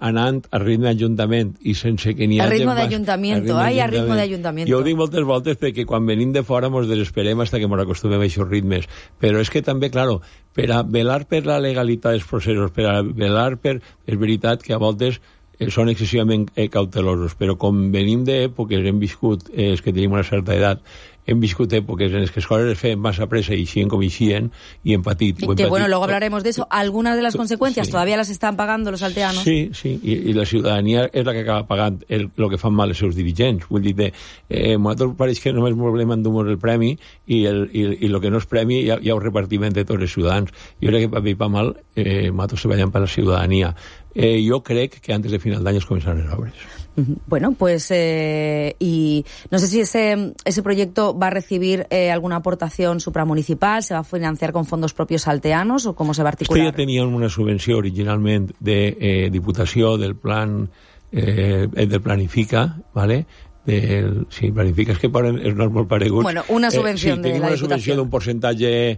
anant a ritme d'Ajuntament i sense que n'hi hagi... A ritme d'Ajuntament, a ritme d'Ajuntament. Jo ho dic moltes voltes perquè quan venim de fora ens desesperem fins que ens acostumem a aquests ritmes. Però és que també, claro, per a velar per la legalitat dels processos, per a velar per... És veritat que a voltes són excessivament cautelosos, però com venim d'èpoques, hem viscut, és que tenim una certa edat, hem viscut èpoques en les que les coses es feien massa pressa i eixien com eixien y hem patit. Que bueno, luego hablaremos de eso. Algunas de las consecuencias todavía las están pagando los alteanos. Sí, sí, y la ciutadania és la que acaba pagant el que fan mal els seus dirigents. Vull dir, nosaltres pareix que només volem endur-nos el premi i el que no és premi hi ha un repartiment de tots els ciutadans. Jo crec que per bé i per mal nosaltres treballem per la ciutadania. Yo crec que antes de final d'any es començaran les obres. Bueno, pues y no sé si ese proyecto va a recibir alguna aportación supramunicipal, se va a financiar con fondos propios alteanos o cómo se va a articular. Ja teníem una subvenció originalment de Diputació del plan del Planifica, ¿vale? Sí, Planifica, és que és molt paregut. Bueno, una subvenció de la Diputació. Sí, tenim una subvenció d'un percentatge...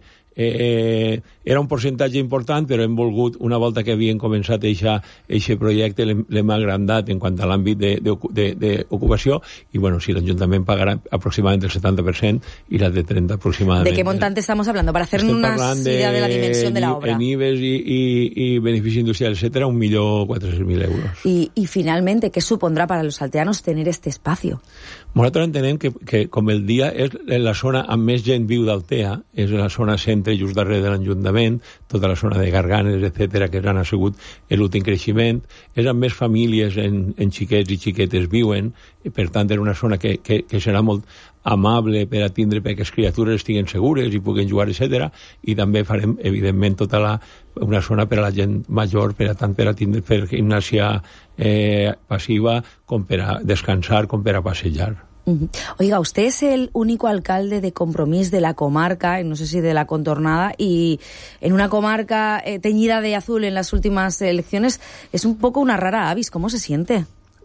era un percentatge important, però hem volgut, una volta que havien començat aquest projecte, l'hem agrandat en quant a l'àmbit d'ocupació, i bueno, si l'Ajuntament pagarà aproximadament el 70% i la de 30% aproximadament. ¿De qué montante estamos hablando? Para hacer una idea de la dimensión de la obra. En IBES y beneficio industrial, etcétera, 1.400.000 euros. Y finalmente, ¿qué supondrá para los alteanos tener este espacio? Nosaltres entenem que com el dia és la zona amb més gent viu d'Altea, és la zona centre just darrere de l'Ajuntament, tota la zona de Garganes, etcètera, que han sigut l'últim creixement, és amb més famílies en xiquets i xiquetes viuen, i per tant és una zona que serà molt amable per a tindre perquè les criatures estiguen segures i puguen jugar, etcètera, i també farem, evidentment, una zona per a la gent major, tant per a tindre gimnàsia passiva, com per a descansar, com per a passejar. Oiga, usted es el único alcalde de Compromís de la comarca, no sé si de la contornada, y en una comarca teñida de azul en las últimas elecciones, es un poco una rara avis. ¿Cómo se siente?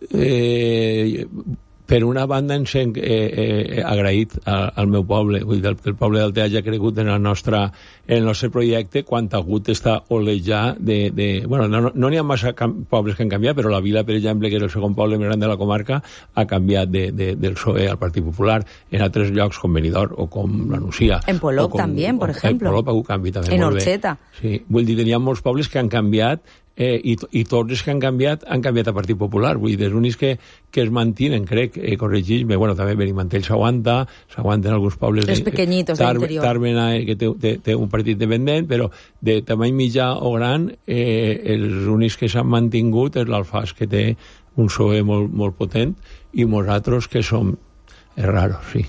Per una banda ens hem agraït al meu poble, vull dir, el poble d'Altea ja ha cregut en el nostre projecte quan ha hagut d'estar olejar bueno, no n'hi ha massa pobles que han canviat, però la Vila, per exemple, que és el segon poble més gran de la comarca, ha canviat del PSOE al Partit Popular en altres llocs com Benidorm o com la Nucia. En Polop també, per exemple. En Polop ha hagut canvi també. En Orxeta. Sí, vull dir, n'hi ha molts pobles que han canviat i tots els que han canviat a Partit Popular. Vull dir, els únics que es mantenen, crec, corregeix-me, bueno, també Benimantell s'aguanten alguns pobles... Els pequeñitos de l'interior. Tàrbena, que té un partit independent, però de tamany mitjà o gran, els únics que s'han mantingut és l'Alfàs, que té un PSOE molt potent, i nosaltres que som... Es raro, sí.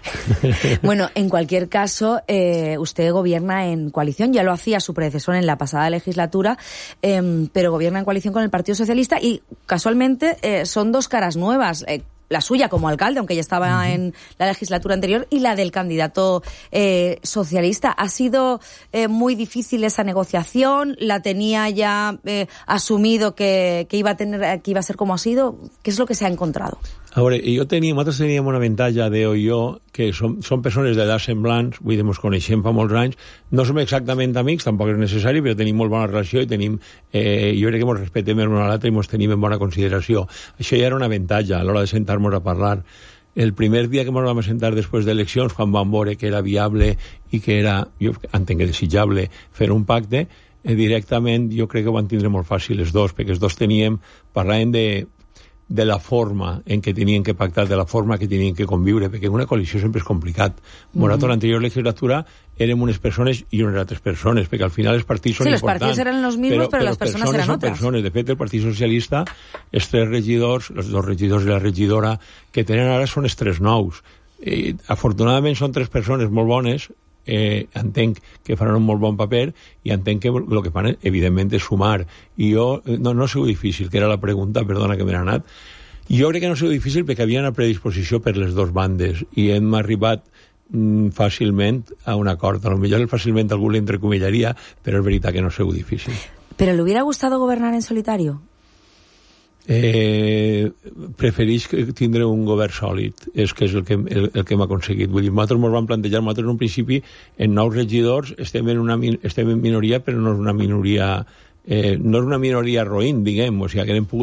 Bueno, en cualquier caso, usted gobierna en coalición, ya lo hacía su predecesor en la pasada legislatura, pero gobierna en coalición con el Partido Socialista y casualmente son dos caras nuevas. La suya como alcalde, aunque ya estaba en la legislatura anterior, y la del candidato socialista. ¿Ha sido muy difícil esa negociación? ¿La tenía ya asumido que iba a ser como ha sido? ¿Qué es lo que se ha encontrado? A veure, nosaltres teníem una avantatge, Déu i jo, que som persones d'edat semblants, vull dir, ens coneixem fa molts anys, no som exactament amics, tampoc és necessari, però tenim molt bona relació i tenim, jo crec que ens respectem l'un a l'altre i ens tenim en bona consideració. Això ja era un avantatge a l'hora de sentar-nos a parlar. El primer dia que ens vam sentar després d'eleccions, quan vam veure que era viable i que era, jo entenc que desitjable, fer un pacte, directament jo crec que ho van tindre molt fàcil els dos, perquè els dos parlàvem de la forma en què tenien que pactar, de la forma que tenien que conviure, perquè una coalició sempre és complicat. Nosaltres, l'anterior legislatura, érem unes persones i unes altres persones, perquè al final els partits són importants. Sí, los partidos eran los mismos, però les persones eren otras. De fet, el Partit Socialista, els tres regidors, els dos regidors i la regidora que tenen ara són els tres nous. Afortunadament són tres persones molt bones, entenc que faran un molt bon paper i entenc que el que fan evidentment és sumar, i jo no ha sigut difícil, que era la pregunta, perdona que m'he anat. Jo crec que no ha sigut difícil perquè havia una predisposició per les dues bandes i hem arribat fàcilment a un acord. A lo millor fàcilment algú l'entrecomillaria, però és veritat que no ha sigut difícil. ¿Pero le hubiera gustado gobernar en solitario? Prefereix tindre un govern sòlid, és que és el que hem aconseguit. Vull dir, nosaltres ens vam plantejar, nosaltres en un principi en 9 regidors estem en minoria, però no és una minoria roïn, diguem, o sigui que hem pogut